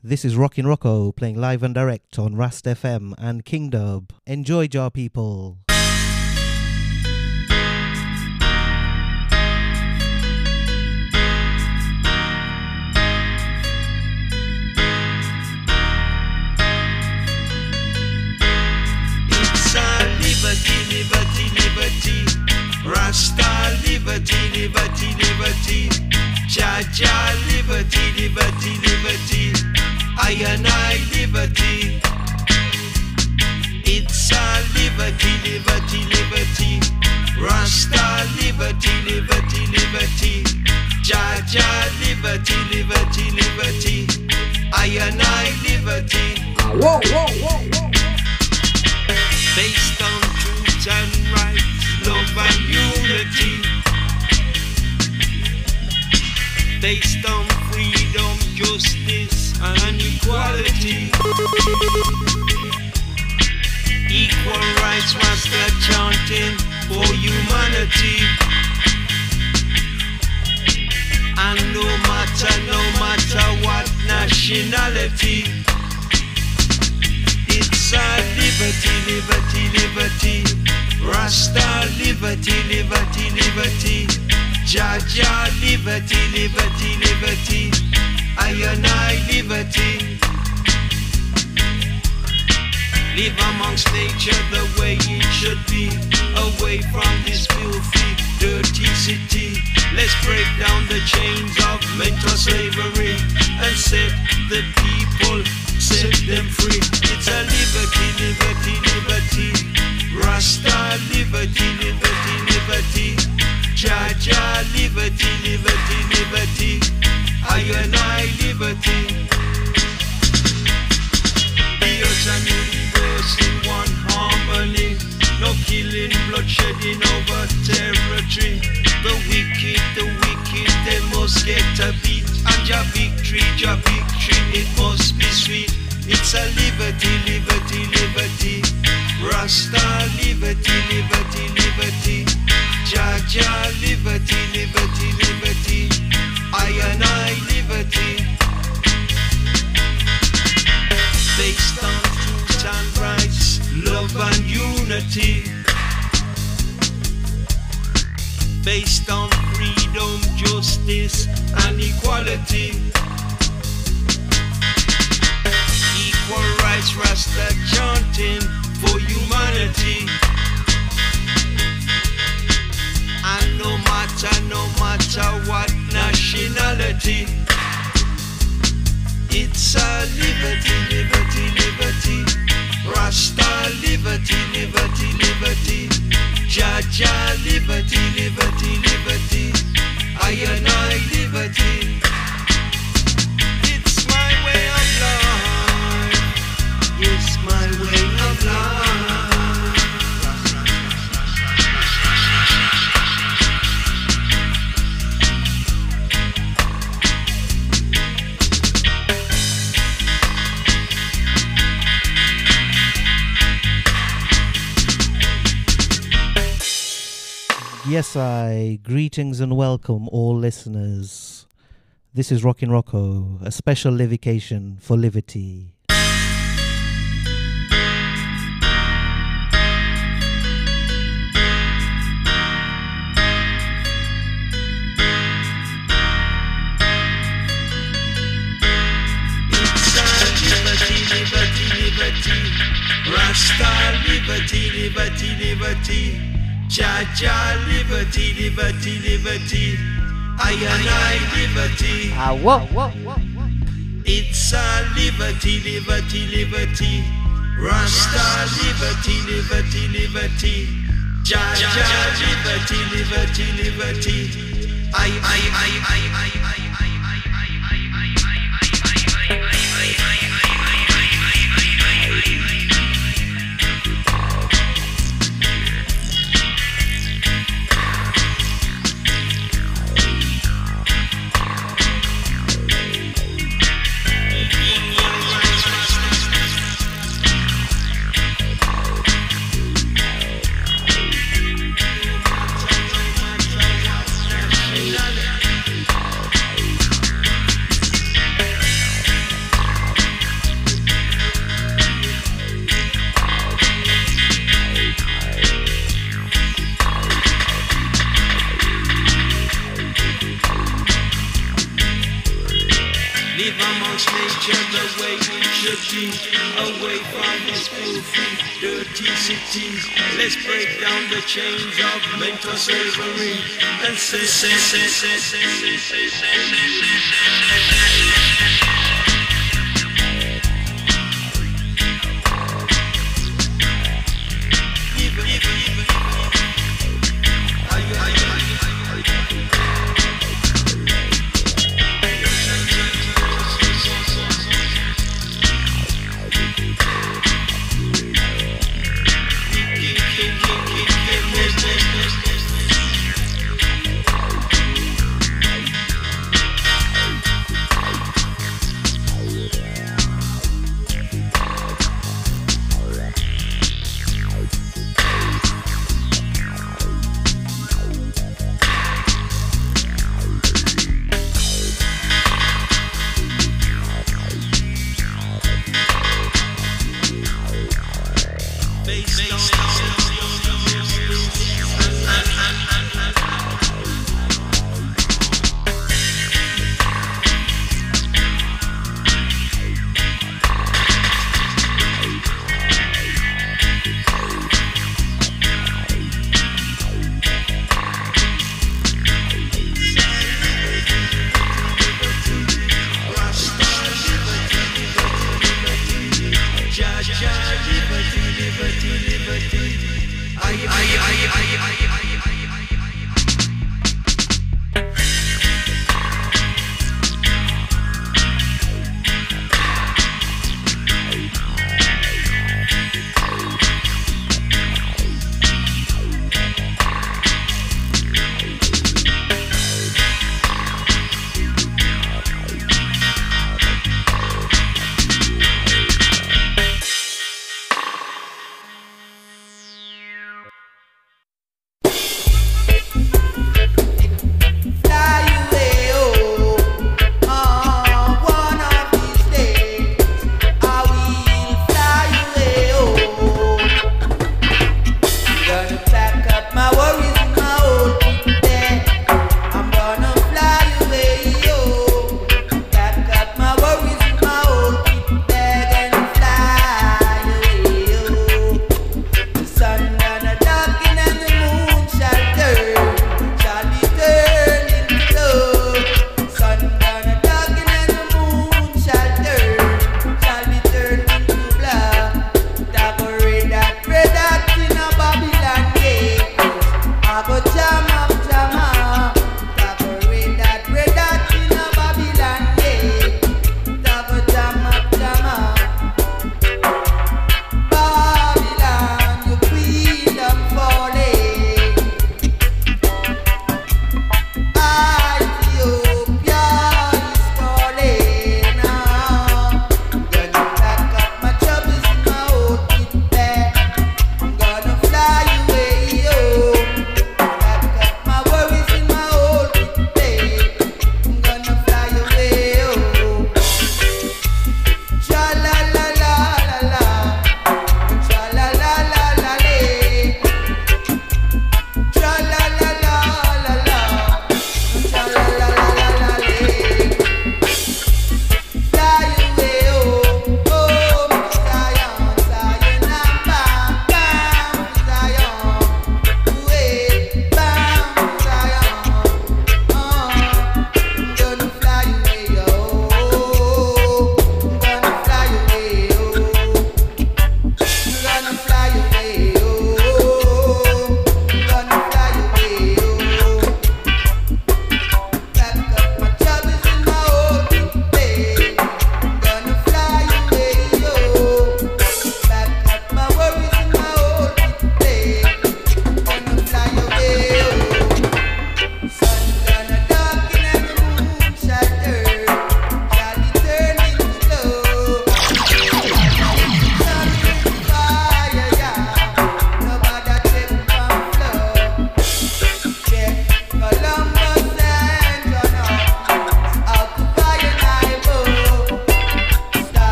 This is Rockin' Rocco playing live and direct on Rast FM and Kingdub. Enjoy, jar people. It's a liberty, liberty, liberty. Rasta liberty, liberty, liberty. Jaja liberty, liberty, liberty. I and I liberty. It's a liberty, liberty, liberty. Rasta liberty, liberty, liberty. Jaja liberty, liberty, liberty. I and I liberty. Whoa, whoa, whoa, whoa. Based on truth and rights, love and unity. Based on freedom, justice and equality. Equal rights was the chanting for humanity. And no matter what nationality, it's a liberty, liberty, liberty. Rasta liberty, liberty, liberty. Jaja liberty, liberty, liberty. I and I liberty. Live amongst nature the way it should be, away from this filthy, dirty city. Let's break down the chains of mental slavery and set the people, set them free. It's a liberty, liberty, liberty. Rasta liberty, liberty, liberty. Jaja liberty, liberty, liberty. I and I liberty. The earth and universe in one harmony. No killing, bloodshedding over territory. The wicked, they must get a beat. And your victory, it must be sweet. It's a liberty, liberty, liberty. Rasta liberty, liberty, liberty. Jaja liberty, liberty, liberty. I and I liberty. Based on truth and rights, love and unity. Based on freedom, justice and equality. Equal rights, Rasta chanting for humanity. And no matter what nationality, it's a liberty, liberty, liberty. Rasta liberty, liberty, liberty. Jaja liberty, liberty, liberty. I and I liberty. It's my way of life. It's my way of life. Yes, greetings and welcome all listeners. This is Rockin' Rocco, a special livication for Liberty. It's a liberty, liberty, liberty. Rasta liberty, liberty, liberty. Jaja liberty, liberty, liberty. I and I liberty. Whoa, whoa, whoa. It's a liberty, liberty, liberty. Rasta liberty, liberty, liberty. Jaja liberty, liberty, liberty. I. nature the way it should be. Away from these filthy, dirty cities. Let's break down the chains of mental slavery and say.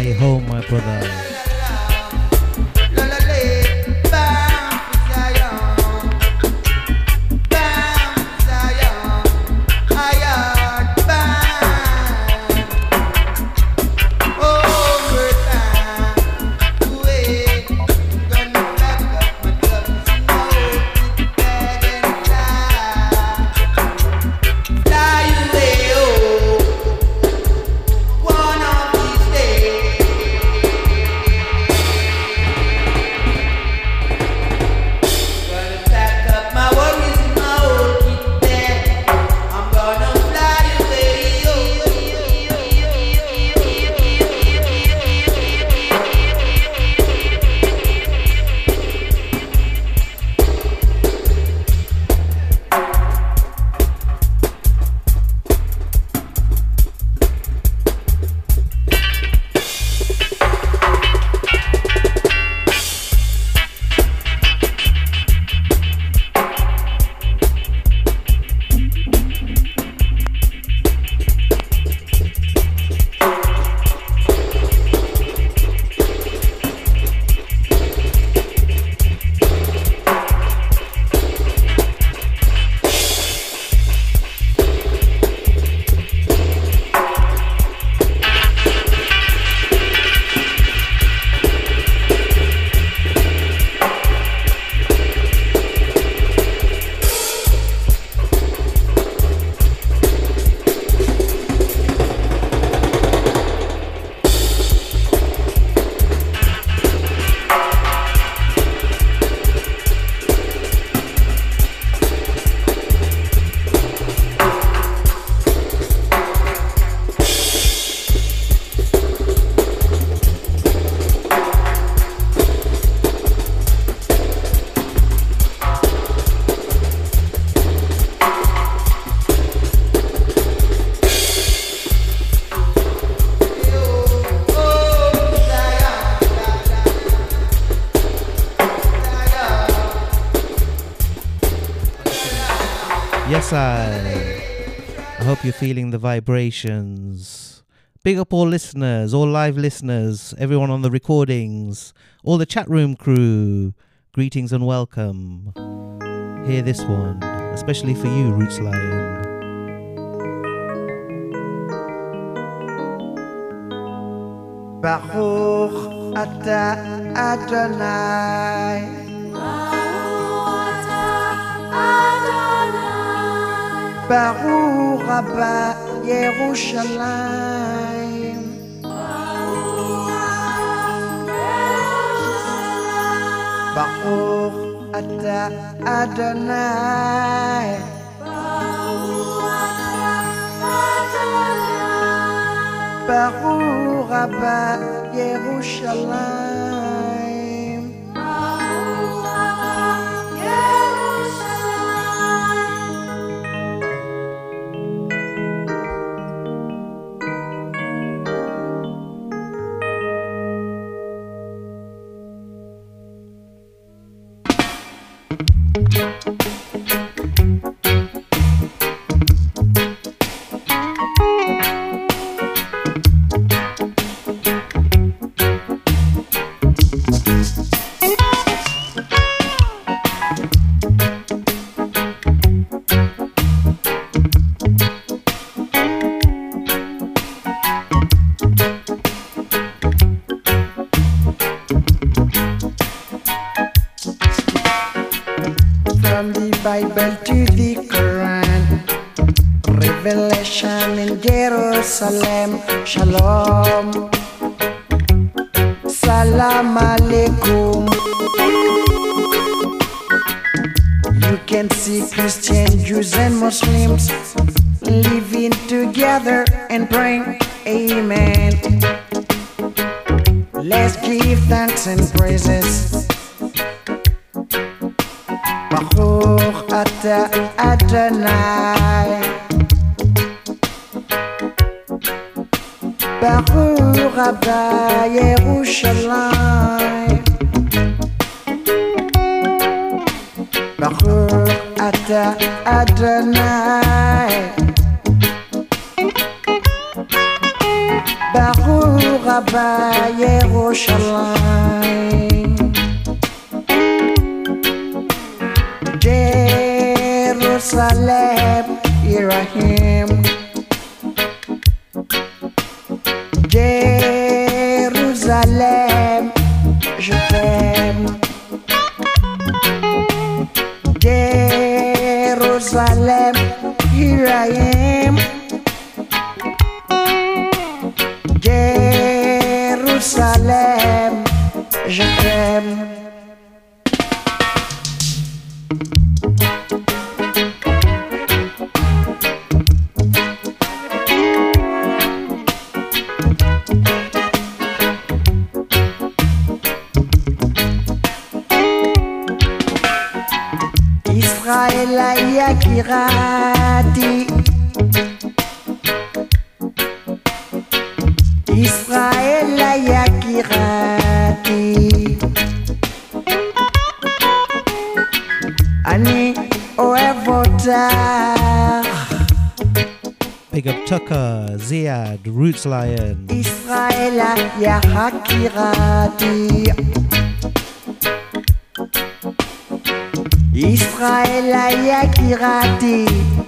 way home, my brother. I hope you're feeling the vibrations. Big up all listeners, all live listeners, everyone on the recordings, all the chat room crew. Greetings and welcome. Hear this one, especially for you, Roots Lion. Baruch Ata Adonai. Baruch Rabba Yerushalayim. Baruch Ata Adonai. Baruch Rabba Yerushalayim. Bible to the Quran, Revelation in Jerusalem, Shalom, Salam Alaikum. You can see Christians, Jews and Muslims living together and praying, Amen. Let's give thanks and praises. Baruch Ata Adonai. Baruch Rabba Yerushalayim. Baruch Ata Adonai. Baruch Rabba Yerushalayim, Jerusalem, Yerahim, Jérusalem, je t'aime. Jerusalem, here I am. Jerusalem, je t'aime. Israël Yakirati, Israël Yakirati, Ani Oevotar, Big up Tucker, Ziad, Roots Lion. Israël Yakirati, Israël Yakirati,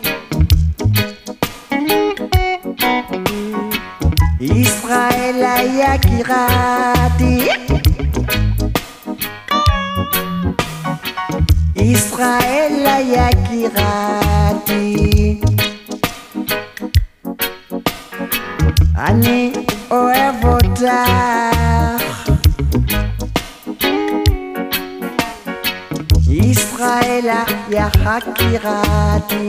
Israël Yakirati, Israël Yakirati, Ani Oevotar, Israël Yakirati.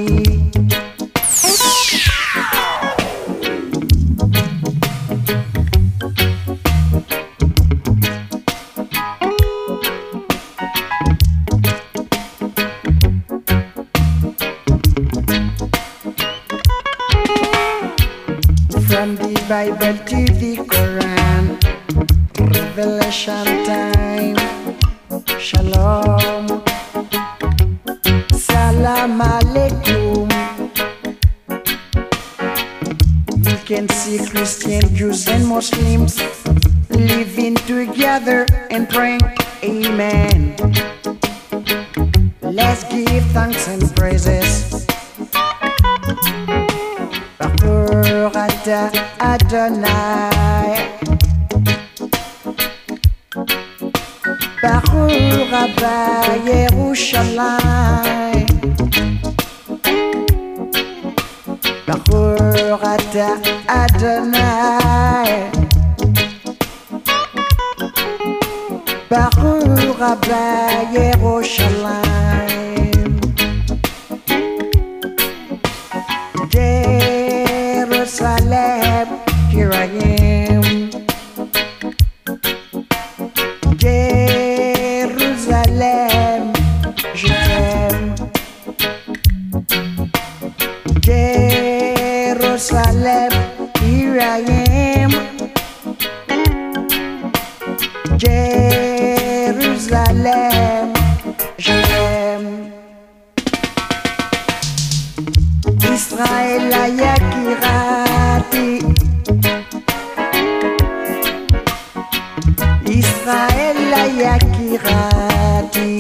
From the Bible to the Quran, Revelation time, Shalom, Salam Alaikum. You can see Christian, Jews and Muslims living together and praying, Amen. Let's give thanks and praises. Baruch atah Adonai, Baruch Rabba Yerushalayim, Baruch atah Adonai, Baruch Rabba Yerushalayim, Jerusalem, here I am. Jerusalem, je t'aime. Jerusalem, here I am. Jerusalem, je t'aime. Israël Yakirati, Israël Yakirati,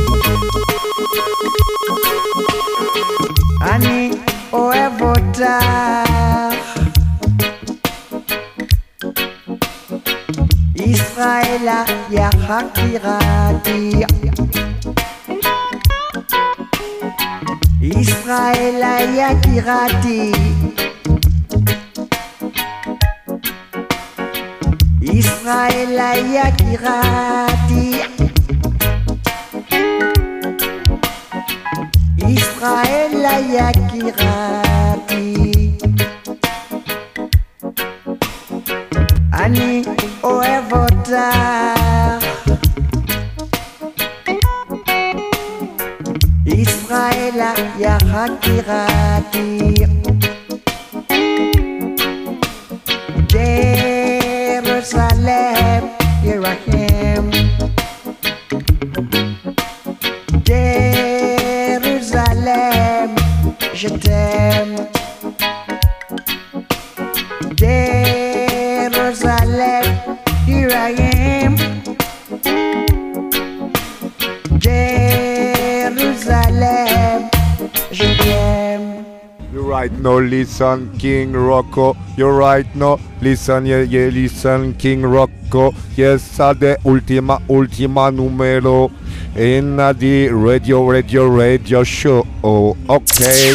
Ani Oevotar, Israël Yakirati, Israël Yakirati, Israël Yakirati, Israël Yakirati, Ani Oevotar, Israël Yakirati, Jerusalem, here I am. Jerusalem, je t'aime. Jerusalem, No listen King Rocco, you right no. Listen, yeah, listen King Rocco. Yes, the ultima numero in the radio show. Oh, okay.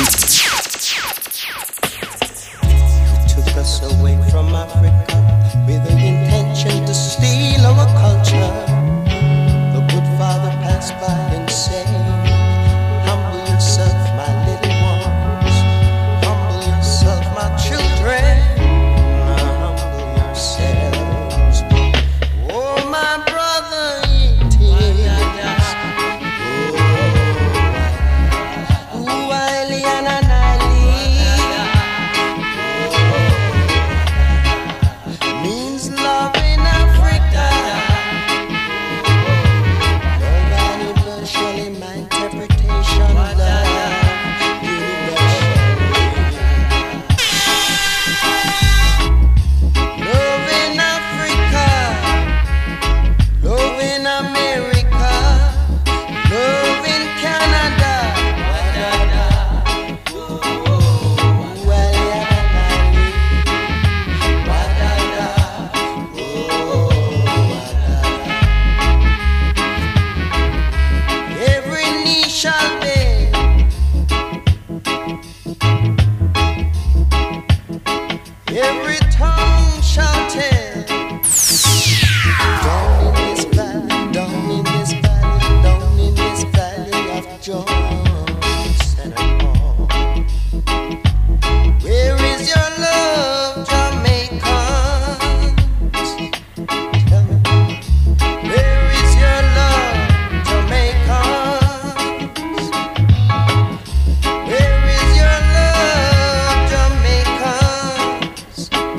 Took us away from Africa with the intention to steal our culture. The good father passed by and said, humble yourself, my little ones. Humble yourself, my children. Humble yourselves. Oh, my brother, it is. Oh, means love in Africa. Love universally, my interpretation. Love universally. Love in Africa. Love in America. Love in Canada. Every knee shall bend, every tongue shall tell. Down in this valley, down in this valley, down in this valley of Johnson and Paul. Where is your love, Jamaicans? Tell me. Where is your love, Jamaicans? Where is your love, Jamaicans?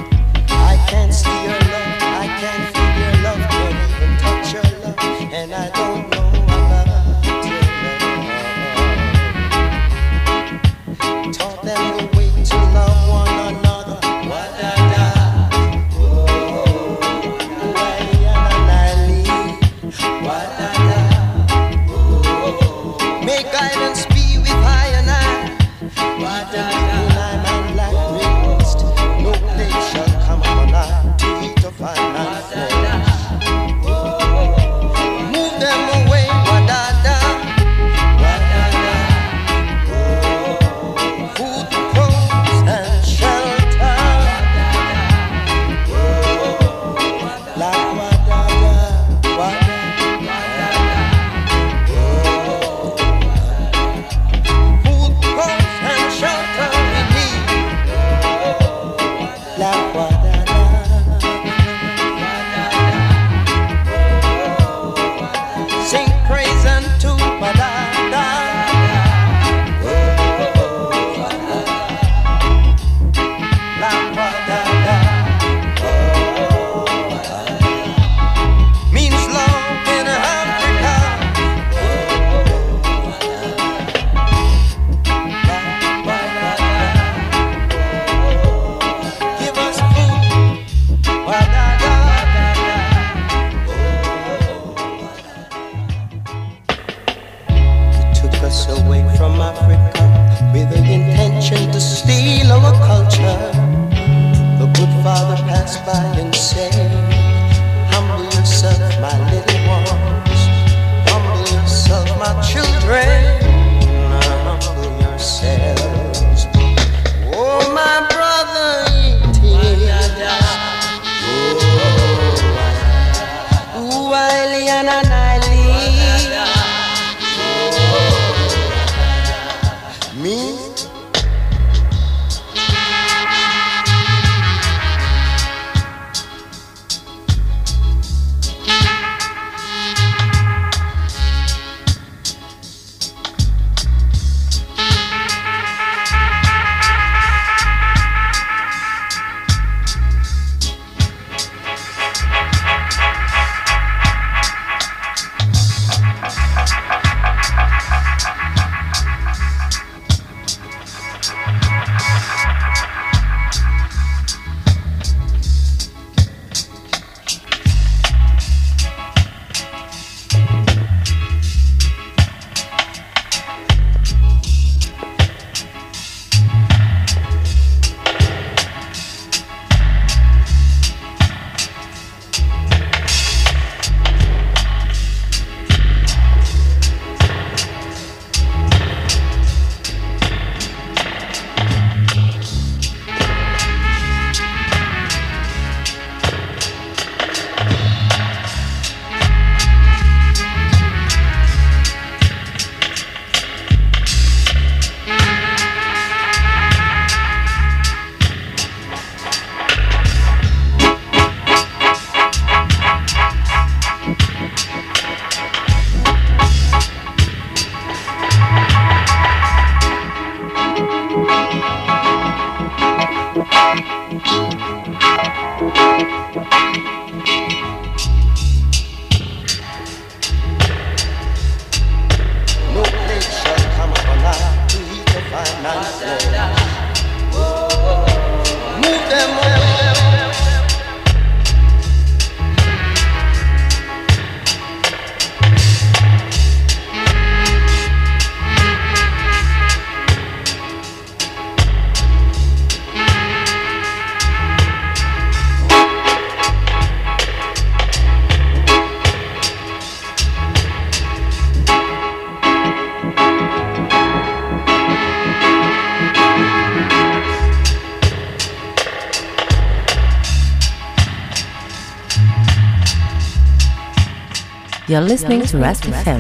No plague shall come upon our to eat the finance. Move them away. You're listening to Rast FM.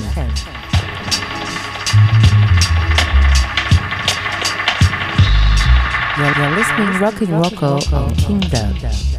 You're listening Rockin' Rocco on Kingdom.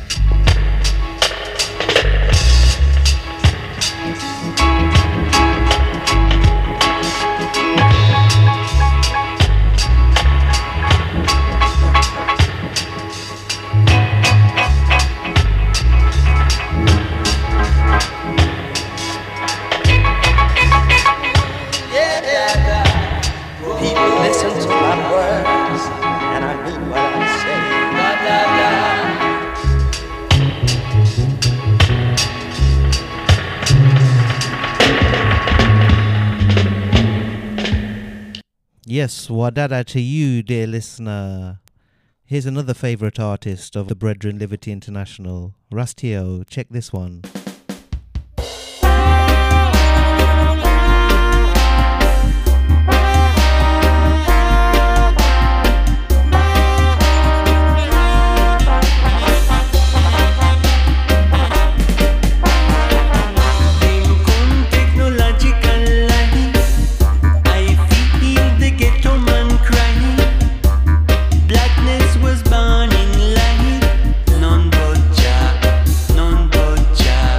Yes, wadada to you, dear listener. Here's another favourite artist of the Brethren Liberty International, Rastio. Check this one. None but Jah.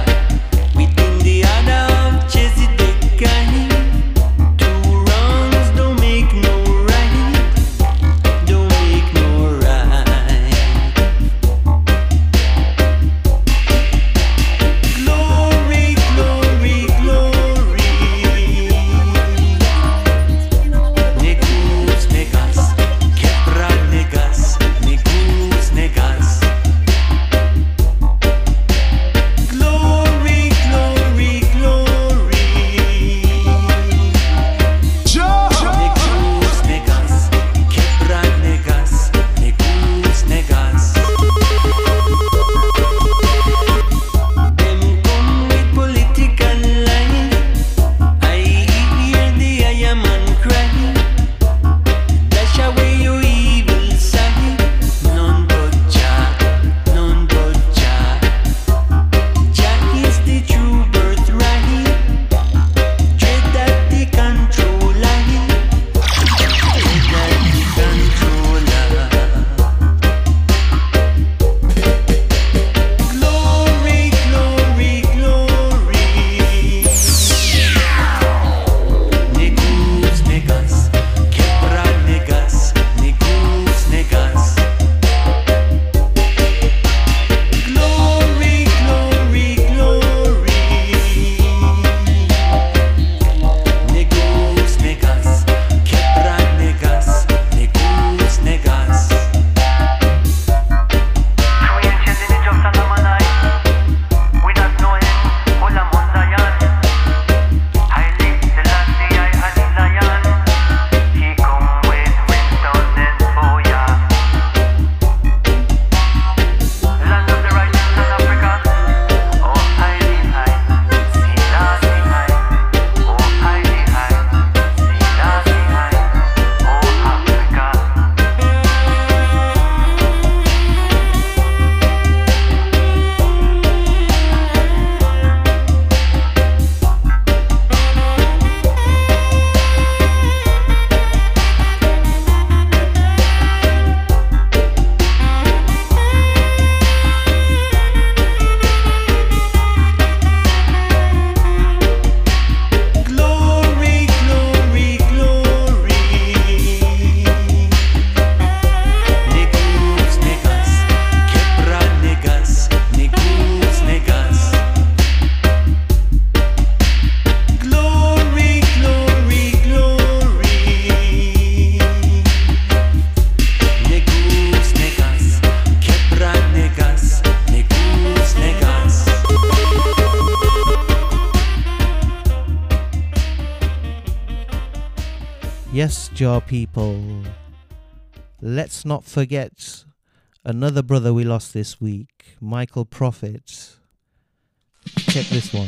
Yes, Jar people. Let's not forget another brother we lost this week, Michael Prophet. Check this one.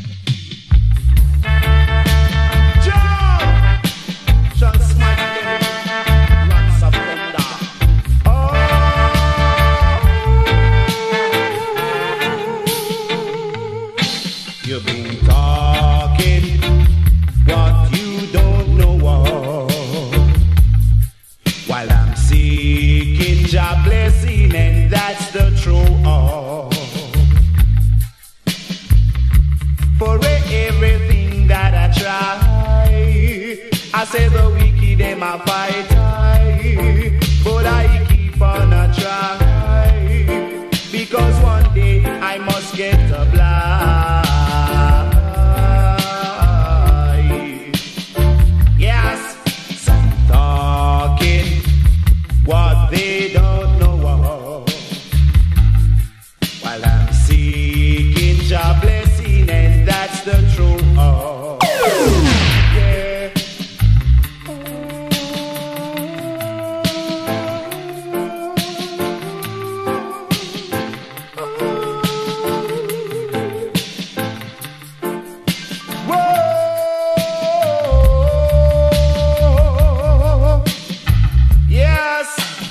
Just my lots of thunder. You've been talking what you don't know of, while I'm seeking your blessing, and that's the truth. For everything that I try, I say the wicked them a fight I, but I keep on a try, because one day I must get a blind. Yes, some talking what they don't know of, while I'm seeking your blessing, and that's the truth. Yeah. Whoa. Yes.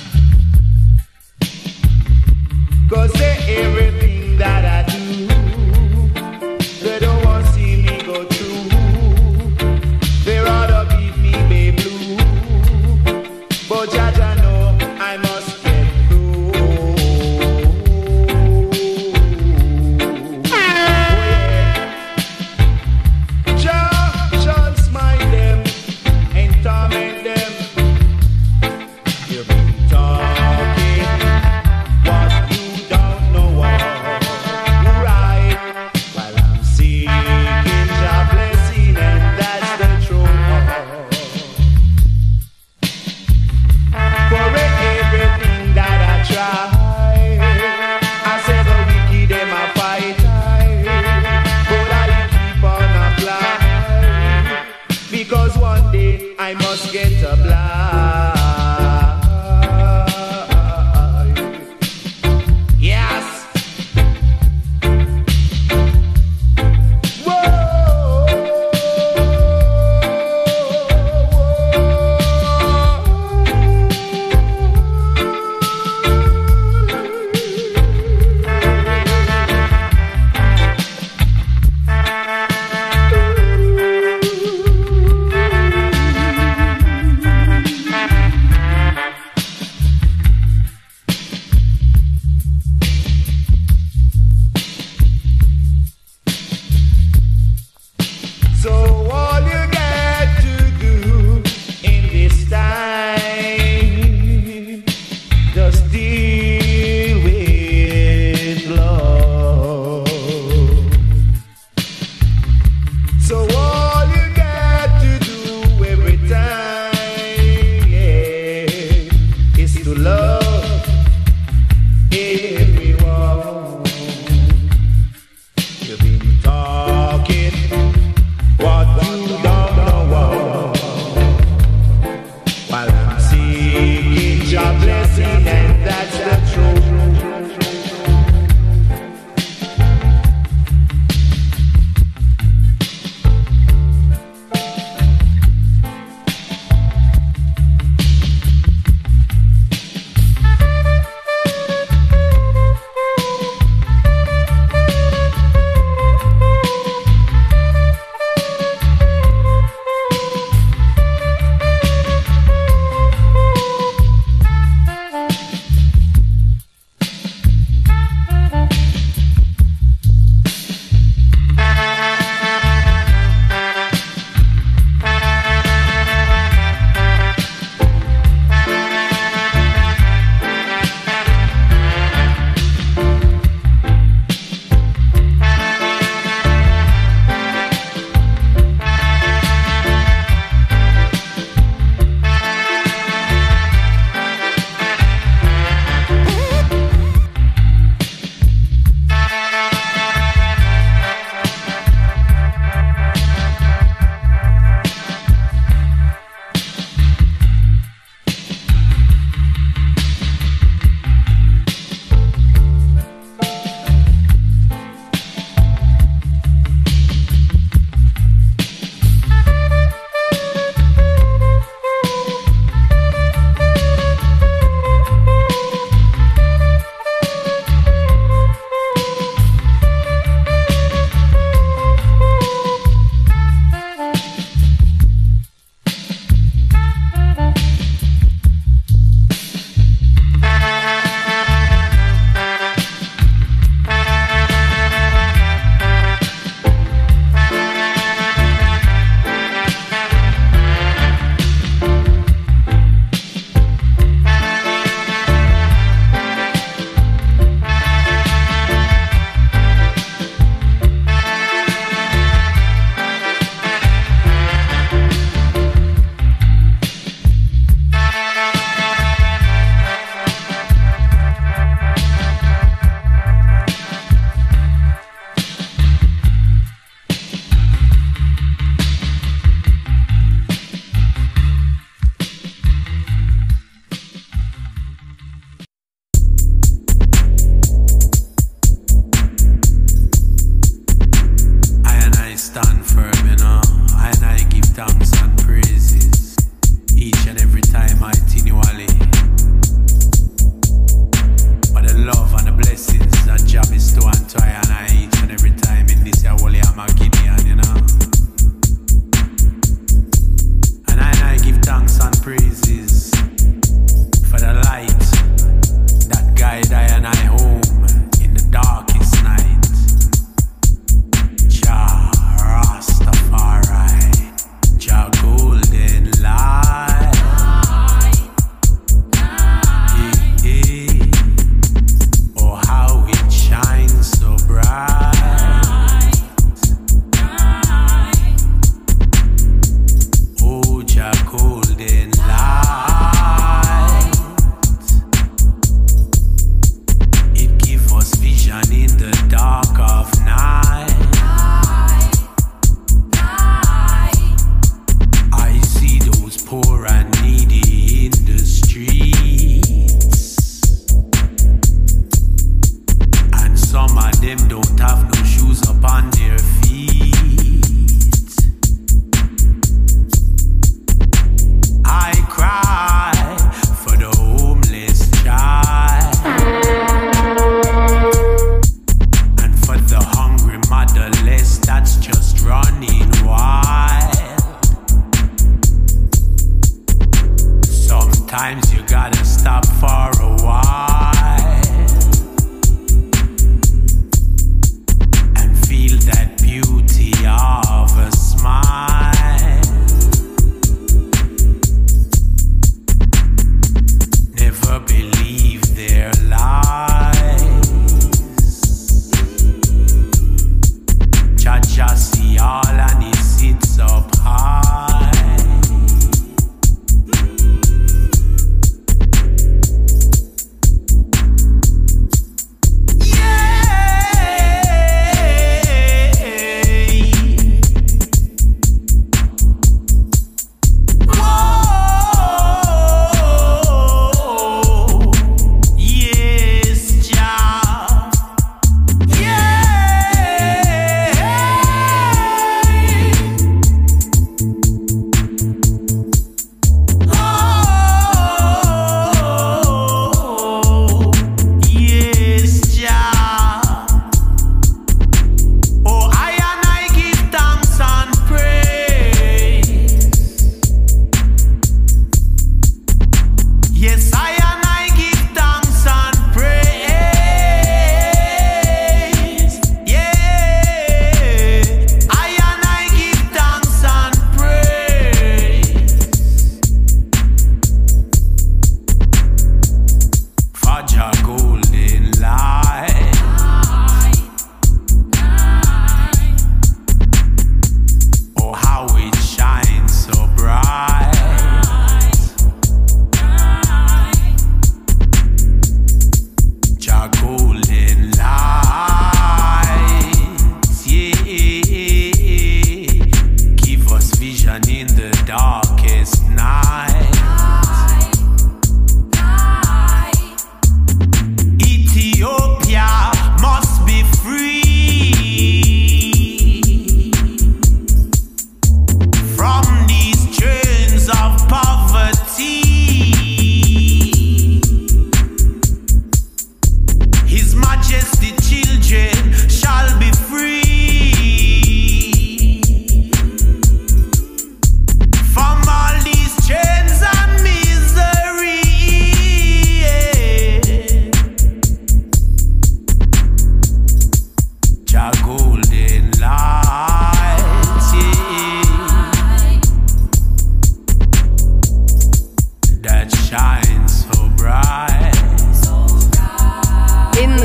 'Cause everything that I do, they don't want to see me go through. They rather beat me, babe, blue. But Jaja know I must get through. Oh yeah. Jah smite them and torment them. You've been talking what you don't know of,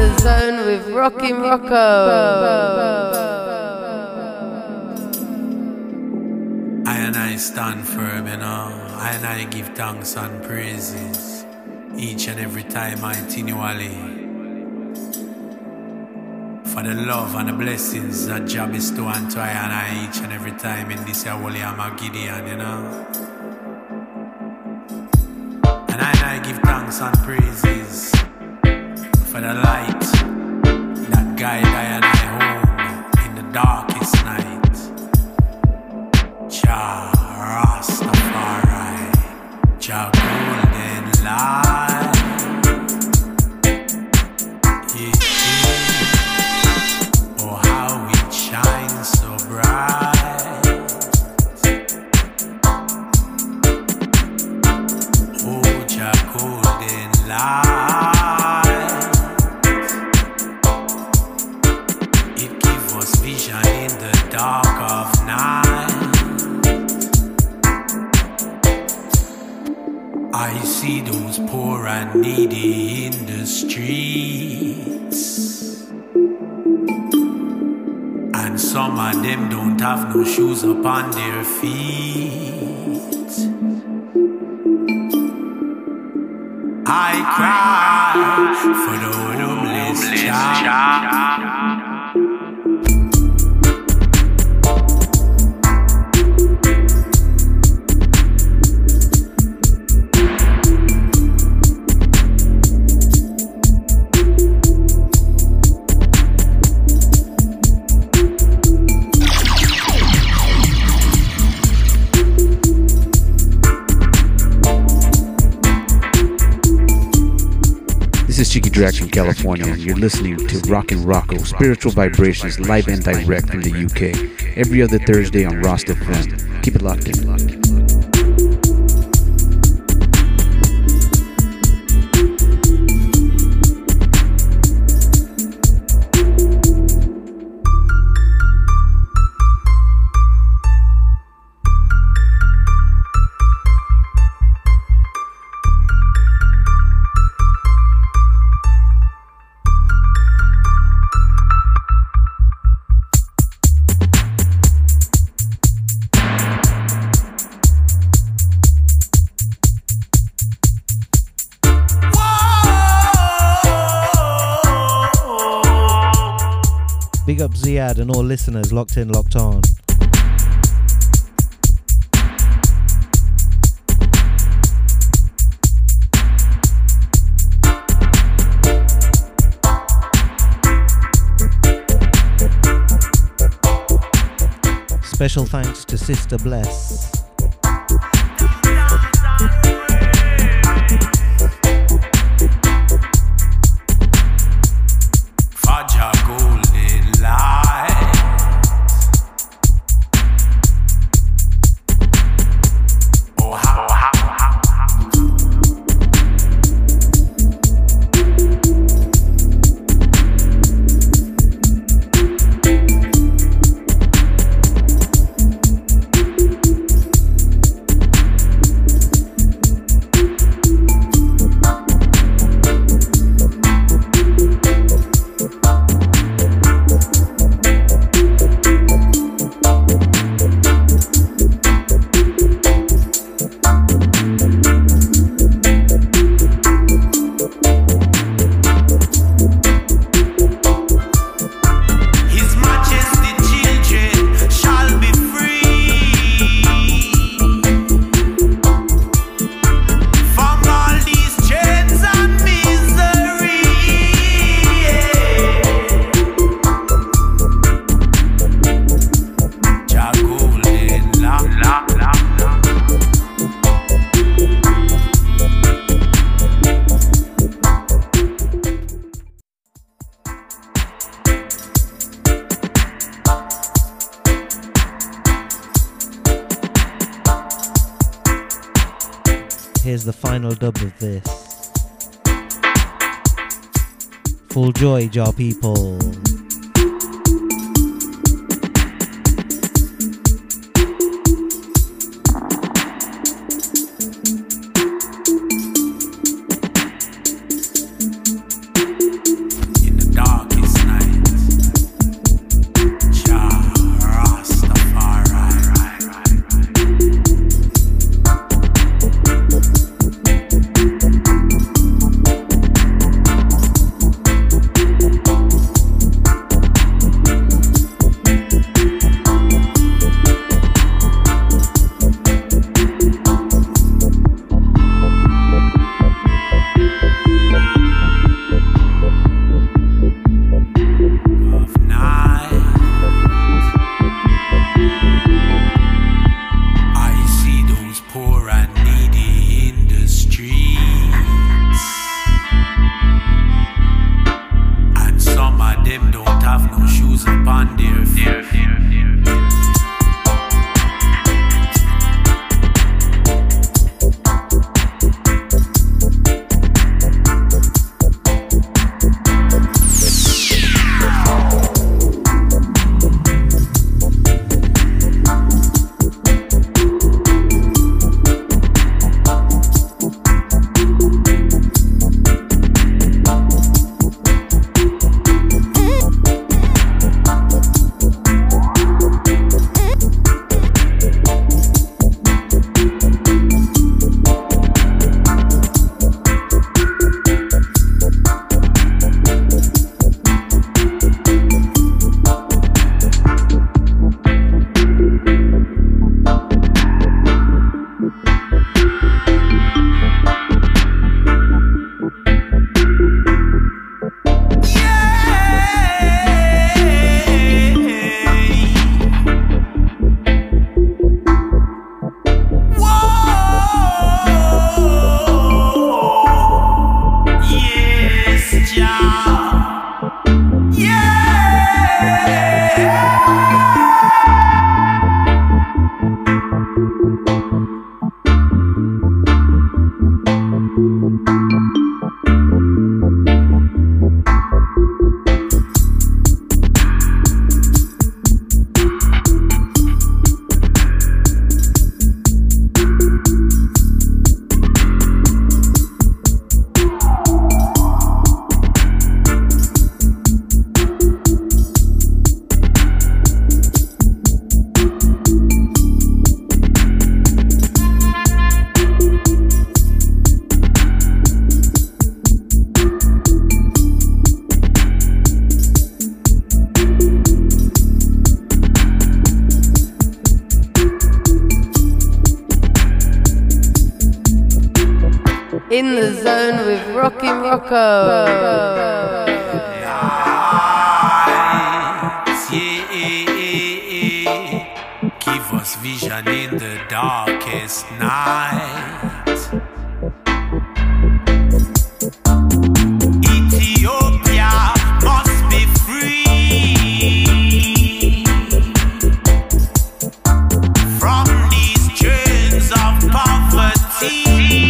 the zone with Rockin' Rocco. I and I stand firm, you know. I and I give thanks and praises each and every time continually for the love and the blessings that Jah bestow unto I and I each and every time in this holy Armageddon, you know. And I give thanks and praises for the light that guide I and I home in the darkest night. Jah Rastafari, Jah golden light. Yeah, yeah. Oh, how it shines so bright. Oh, Jah golden light. It gives us vision in the dark of night. I see those poor and needy in the streets, and some of them don't have no shoes upon their feet. I cry for the homeless child. This is Cheeky Drax from California, and you're listening to Rockin' Rocco, Spiritual Vibrations, live and direct from the UK, every other Thursday on Rast FM. Keep it locked in. Big up Ziad and all listeners locked in, locked on. Special thanks to Sister Bless. Here's the final dub of this. Full joy, Jah people. In have no shoes upon their feet. In the zone with Rockin' Rocco. Give us vision in the darkest night. Ethiopia must be free from these chains of poverty.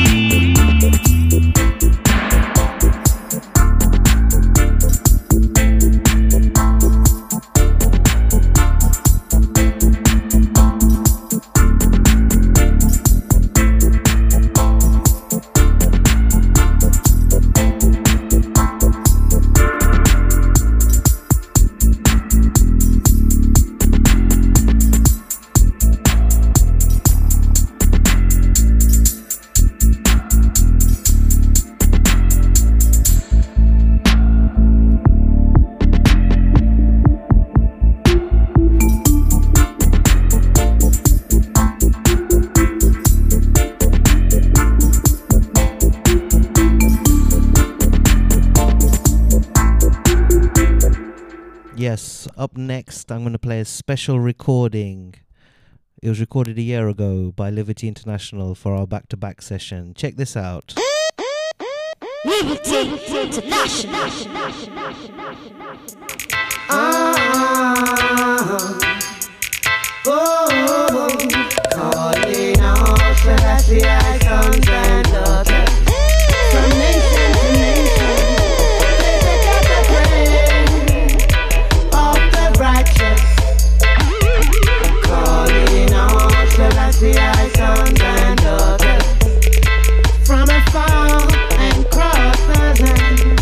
Yes, up next I'm going to play a special recording. It was recorded a year ago by Liberty International for our back-to-back session. Check this out. Liberty International. Calling out Celestial sons and daughters from nation to nation. They got the praise of the righteous. Calling out Celestial sons and daughters from afar and across the land.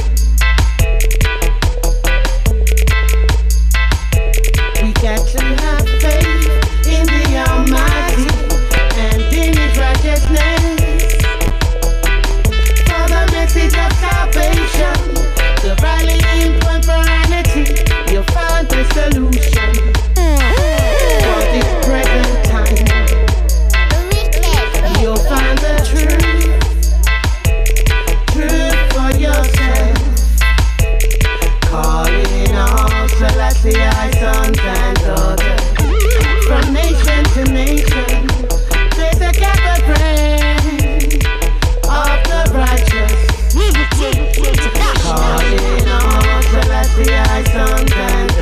We got to have faith in the Almighty and in His righteousness. For the message of salvation, the rallying point for unity, you'll find the solution for this present time. You'll find the truth for yourself. Calling all Celestial sons and daughters from nation to nation. There's a gathering of the righteous. Calling all Celestial sons and daughters.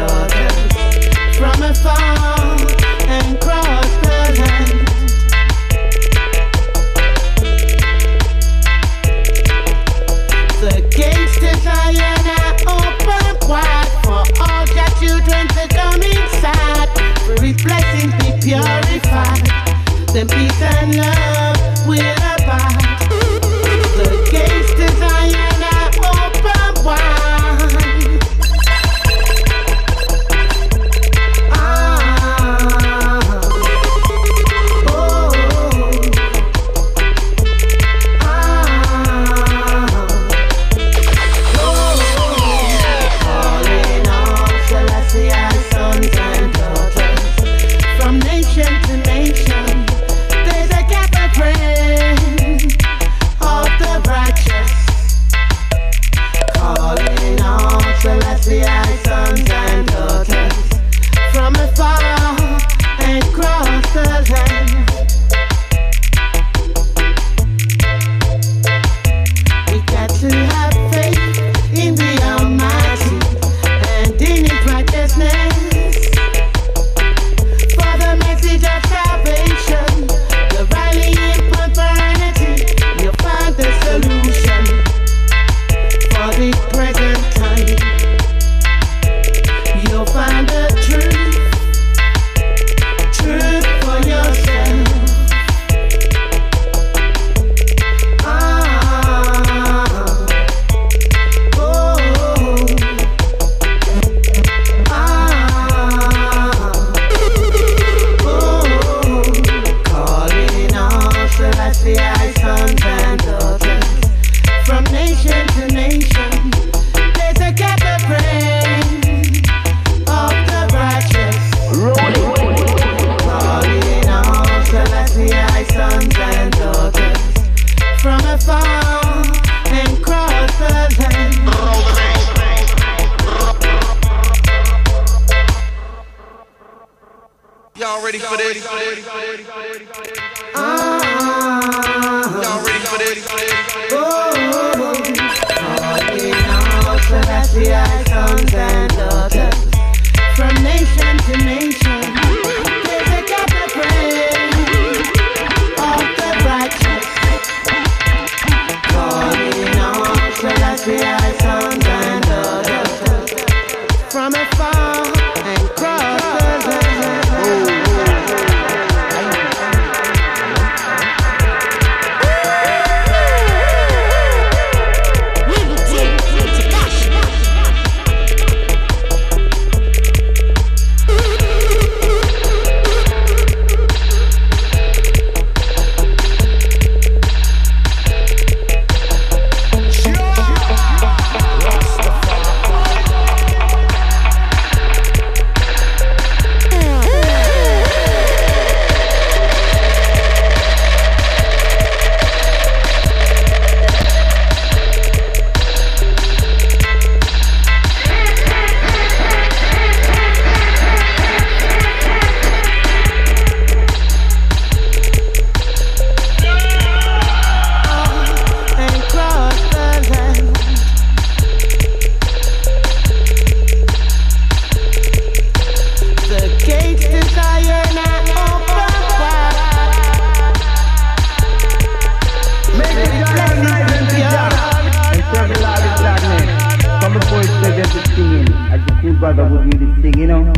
Y'all ready for this? Y'all ready for this? So that's the sons and daughters from nation to nation. They pick up the praise of the righteous. Calling on so that's the sons and daughters from afar and cross the land. Brother would do this thing, you know.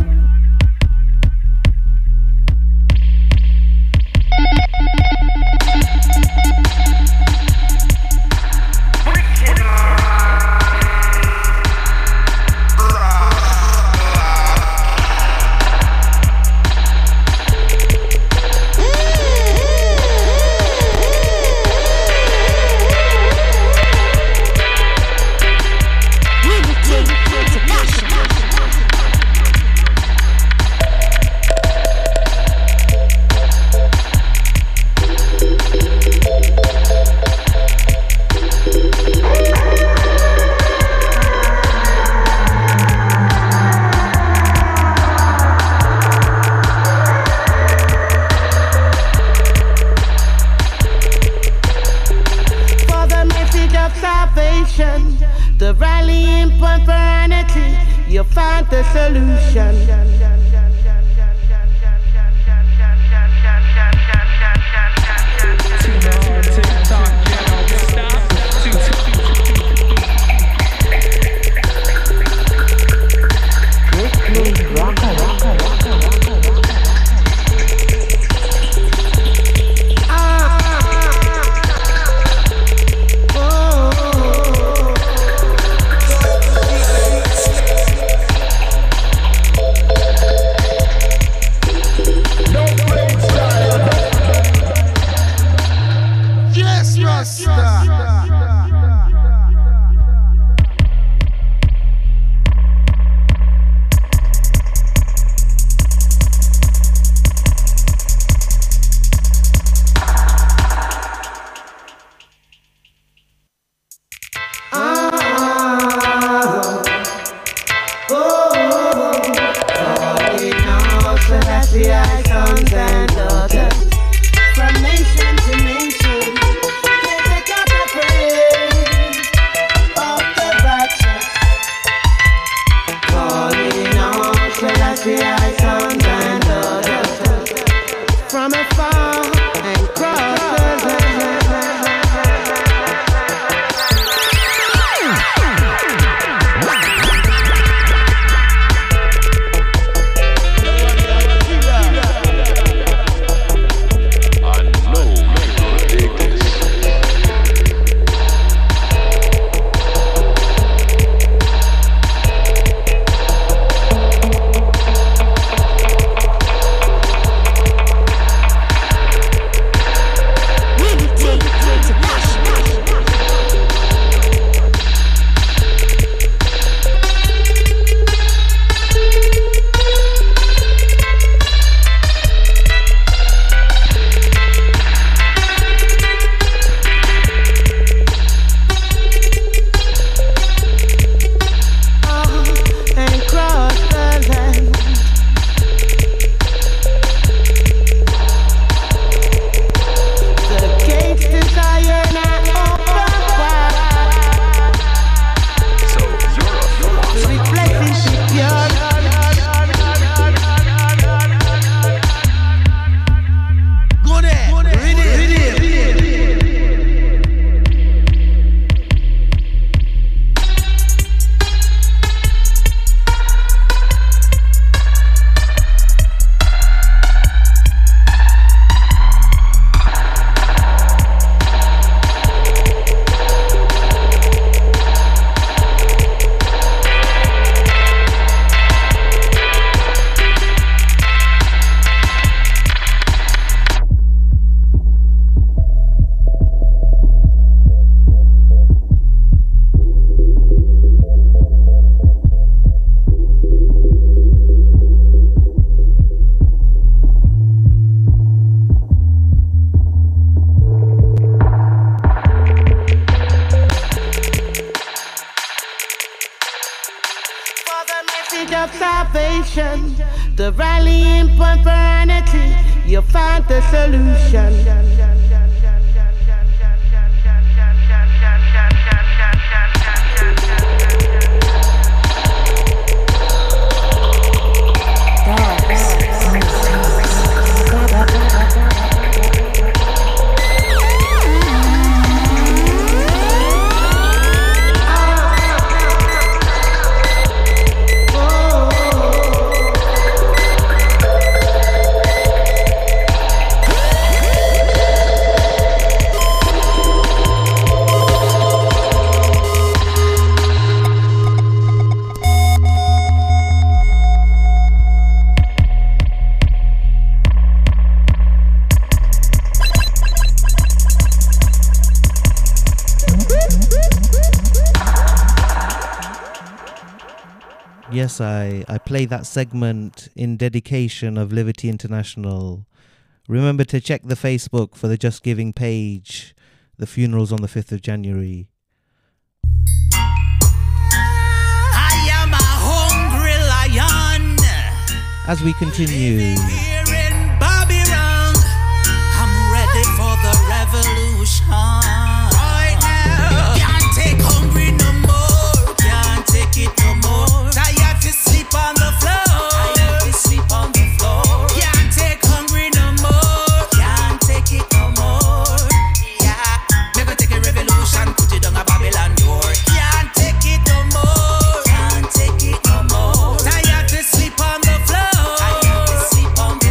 The rallying point for unity, you find the solution. message of salvation, the rallying point for unity, you find the solution. Yes, I play that segment in dedication of Liberty International. Remember to check the Facebook for the Just Giving page. The funeral's on the 5th of January. I am a hungry lion. As we continue, Here in Babylon, I'm ready for the revolution. Right now, can't take hungry no more. Can't take it no more. Tired to sleep on the floor. Tired to sleep on the floor. Can't take hungry no more. Can't take it no more. Yeah, me go take a revolution, put it on a Babylon door. Can't take it no more. Can't take it no more. Tired to sleep on the floor. Tired to sleep on the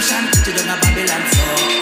revolution, put it on a Babylon floor.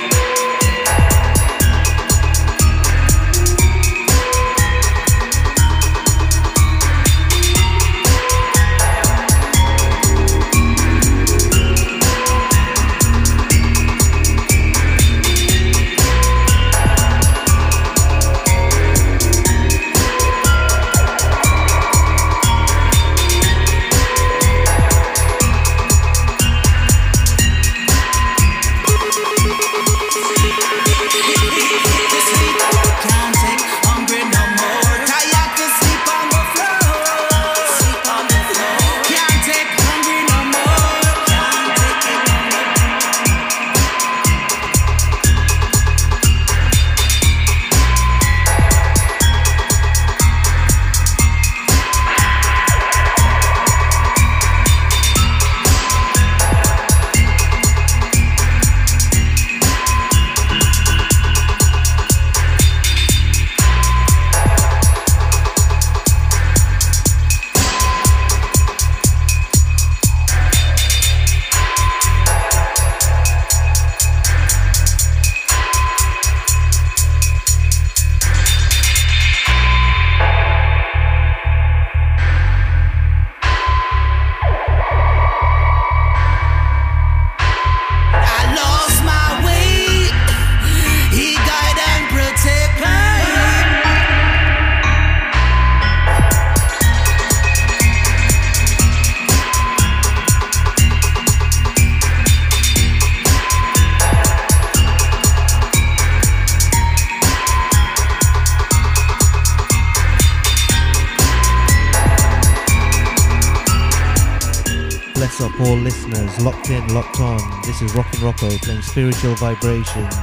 All listeners locked in, locked on. This is Rockin' Rocco playing Spiritual Vibrations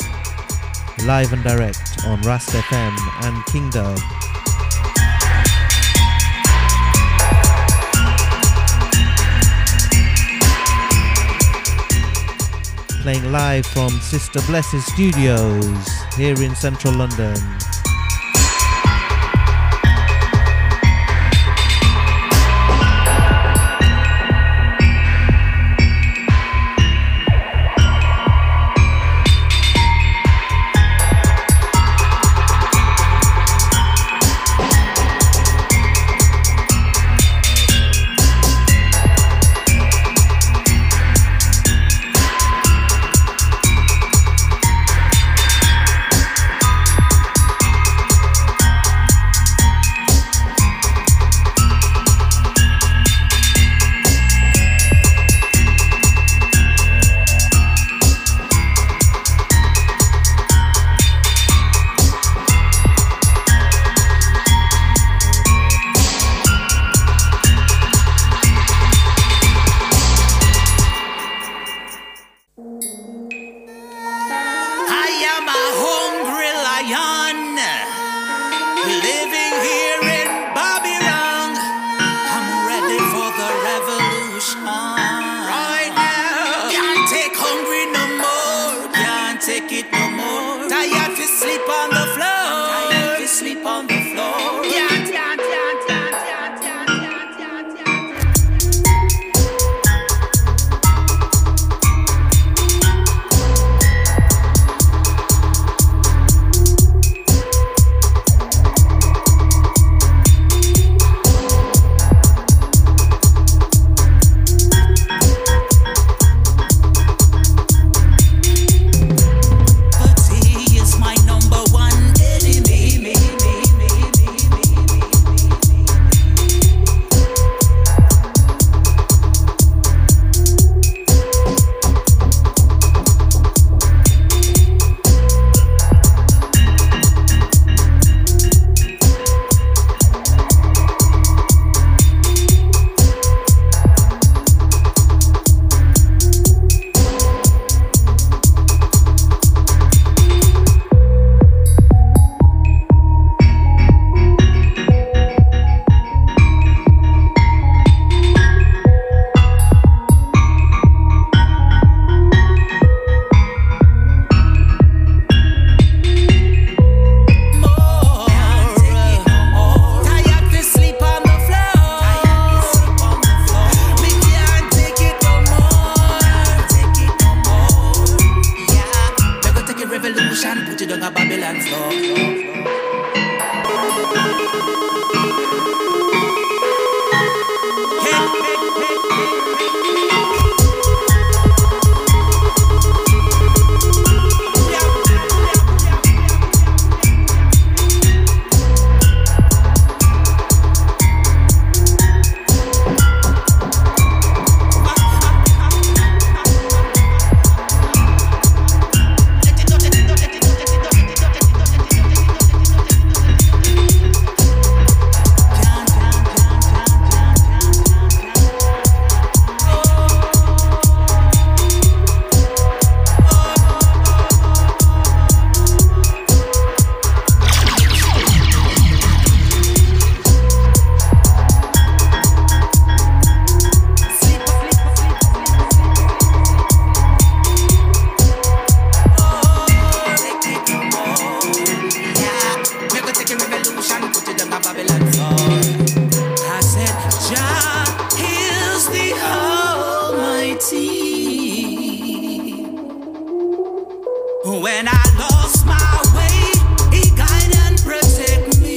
live and direct on Rast FM and Kingdom. Playing live from Sister Bless's studios here in central London. When I lost my way, He guide and protect me.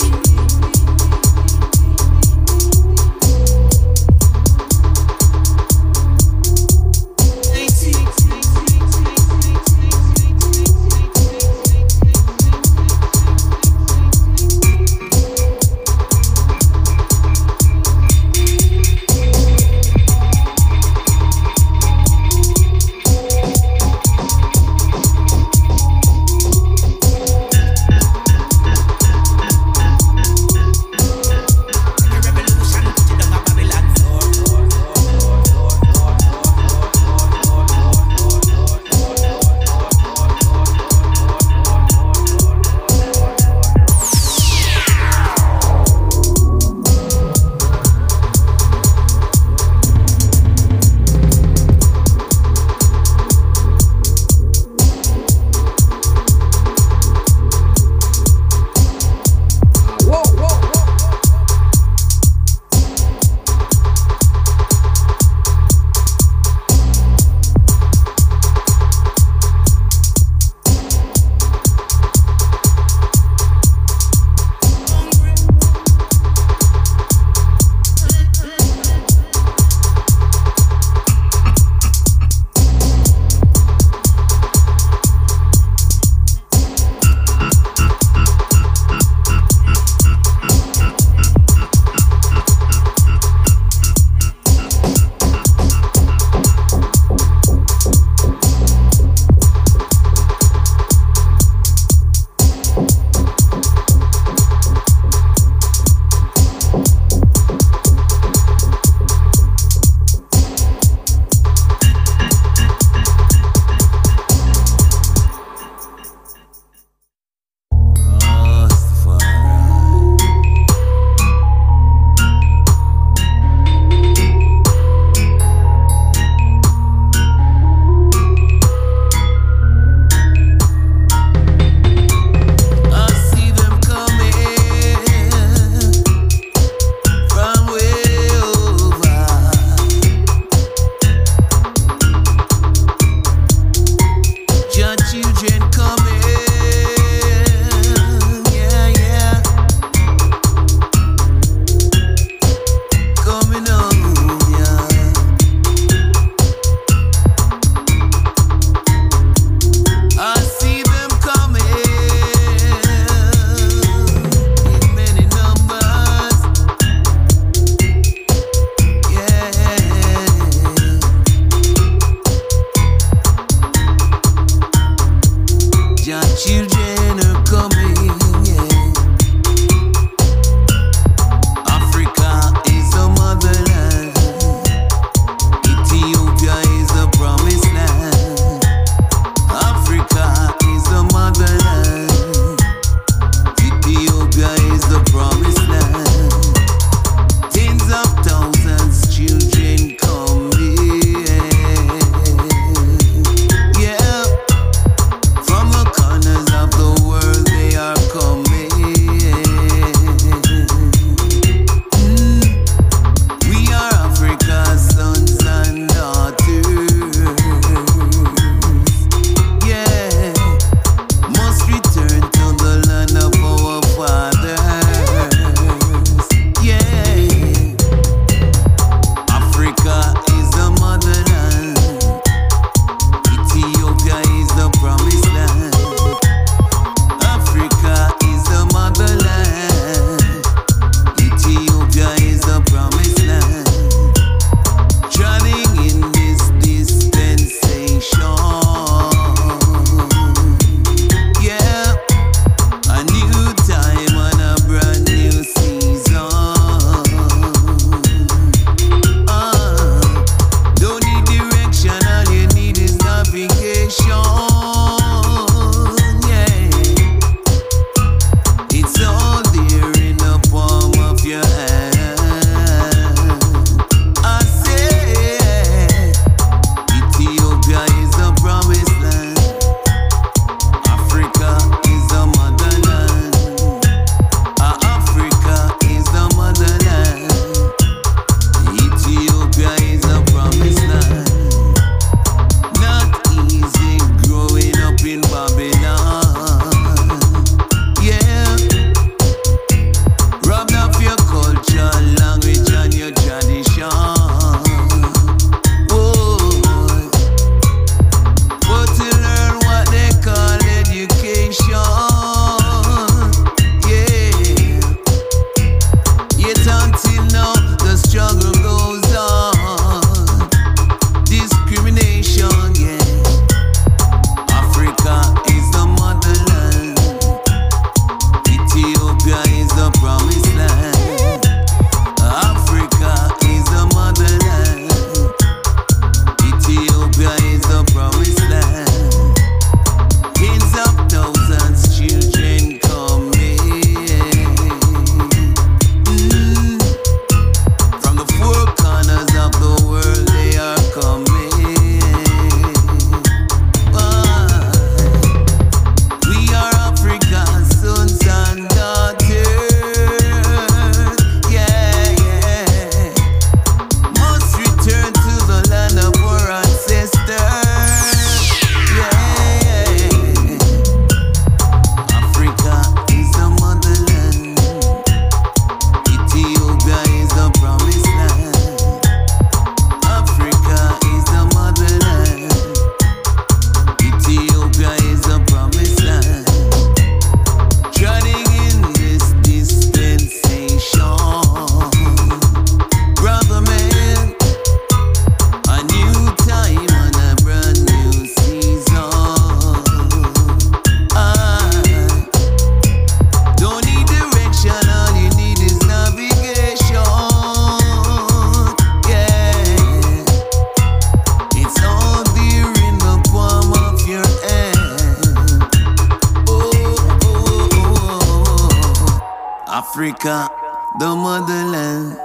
Africa, the motherland.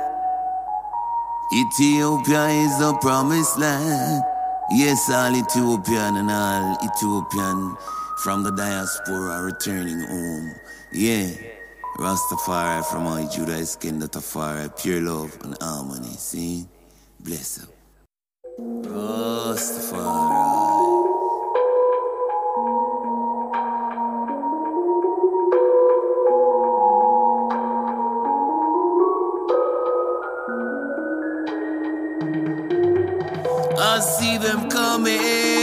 Ethiopia is the promised land. Yes, all Ethiopian and all Ethiopian from the diaspora returning home. Yeah, Rastafari from all Judah skin, the Tafari, pure love and harmony. See, bless up. Rastafari. I see them coming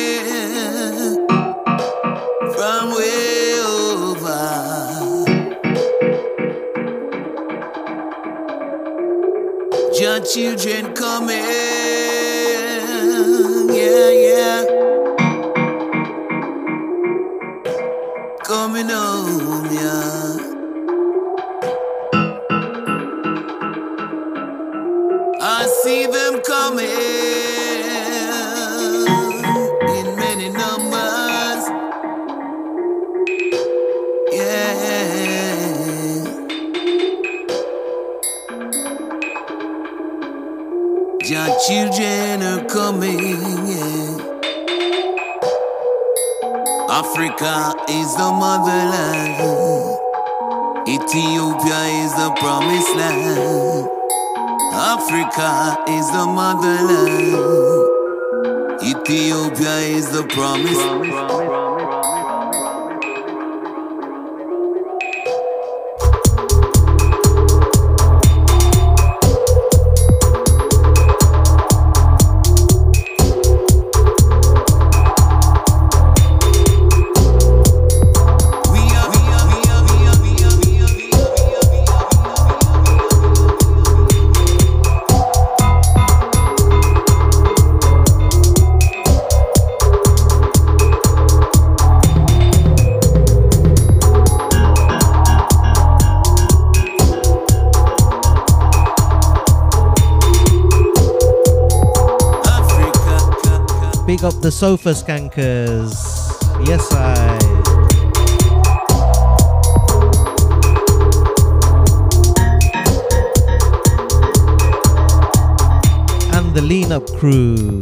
from way over. Your children coming, yeah, yeah, coming home, yeah. I see them coming. Your children are coming, yeah. Africa is the motherland. Ethiopia is the promised land. Africa is the motherland. Ethiopia is the promised land. Big up the sofa skankers. Yes, I. And the lean up crew.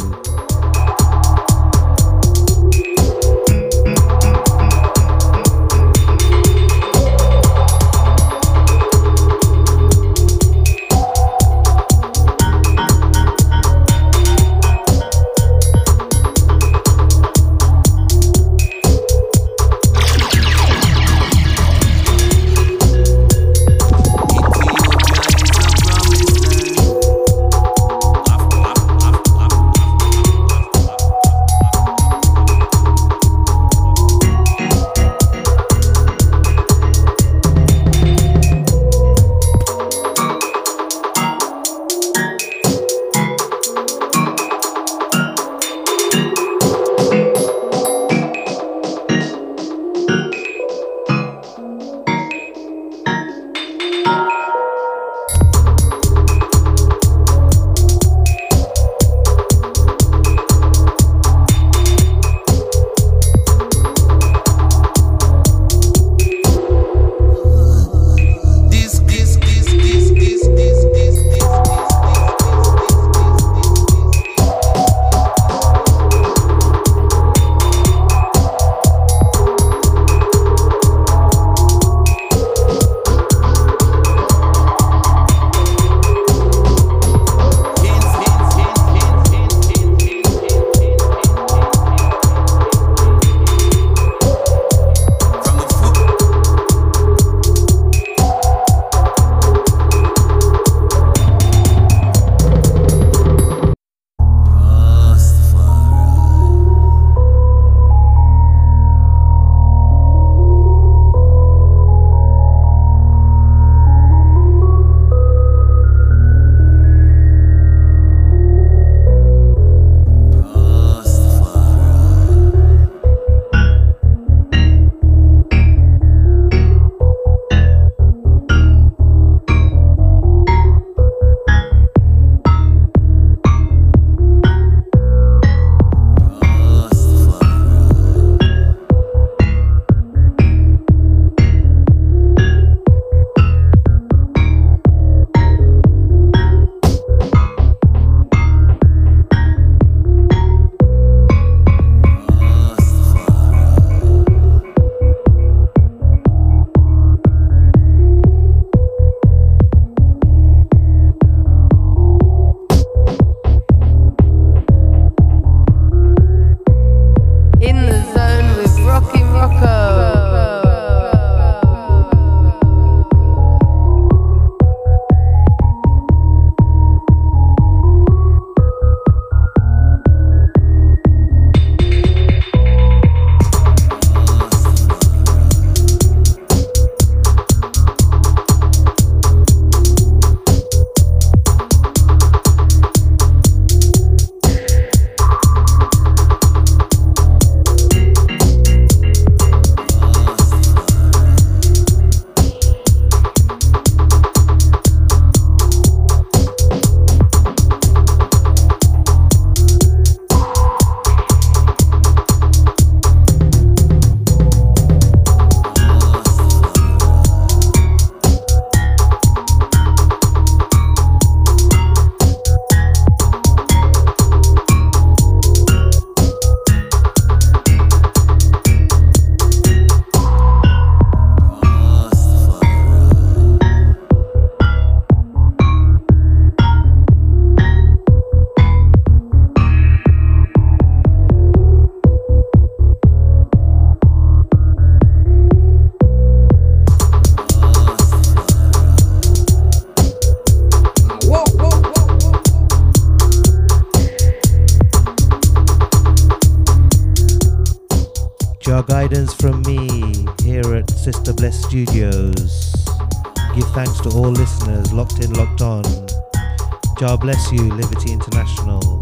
Jah guidance from me here at Sister Bless Studios. Give thanks to all listeners locked in, locked on. Jah bless you, Liberty International.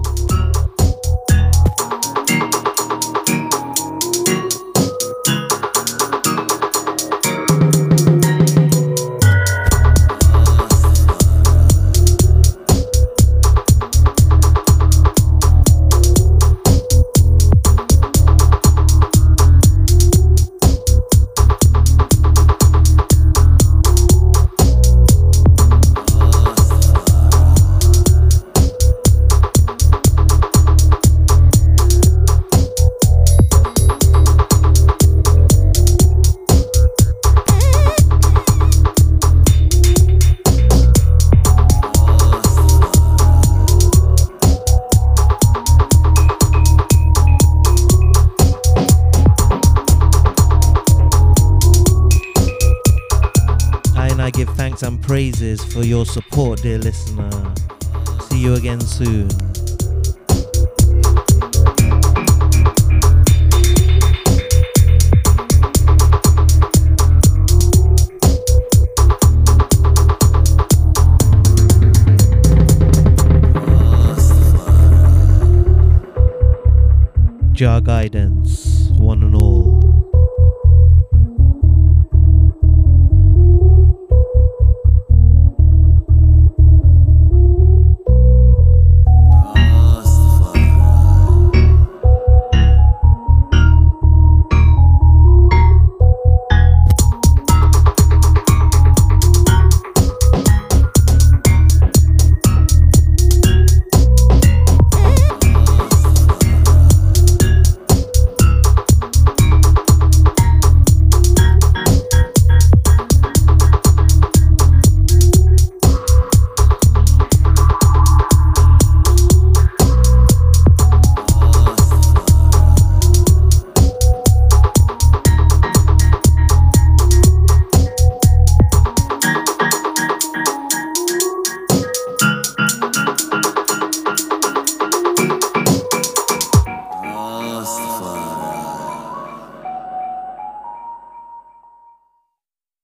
And praises for your support, dear listener. See you again soon. Jah guidance, one and all.